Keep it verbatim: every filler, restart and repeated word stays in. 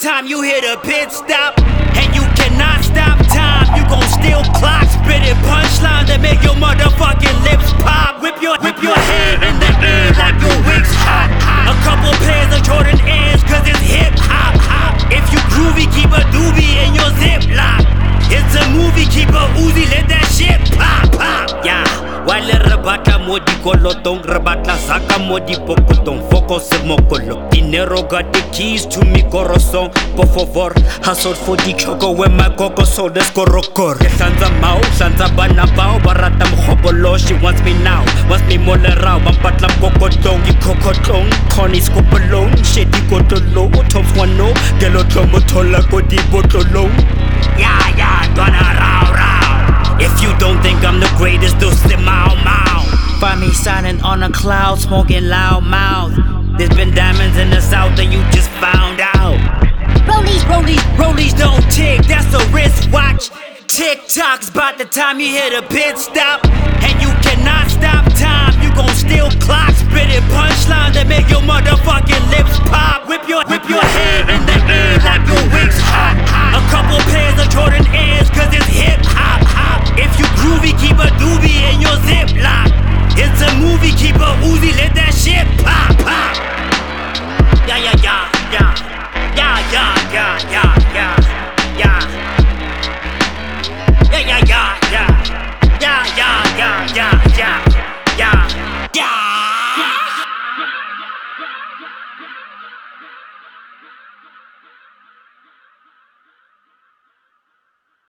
time you hit a pit stop, and you cannot stop time. You gon' still clock, spitting punchlines that make your motherfucking lips pop. Whip your, whip your head in the air like your wig's hot, hot. A couple pairs of Jordan Airs, cause it's hip hop, hop. If you groovy, keep a doobie in your ziplock. It's a movie, keep a Uzi, let that shit pop, pop. Yeah, while re batla mo dikolotong, re batla zaka mo dipokotong. Focus mo kolo. Dinero got the keys to mi corazón. Por favor, hustle for the choco when my coco so let's go rockor. Shanza mau, shanza bana bao, barata mkhobolo. She wants me now, wants me more rao. Bampatla kokotong, di kokotong. Connie scopalong, shady kotolo. Tops one no, gelo tomo tola ko di botolong. Yeah, yeah, dwana rao rao. If you don't think I'm the greatest, do slip mau mau. Find me shining on a cloud, smoking loud mouth. There's been diamonds in the south and you just found out. Rollies, rollies, rollies don't tick, that's a wristwatch. Tick-tock's about the time you hit a pit stop, and you cannot stop time. You gon' still clock, spitting punchlines that make your mother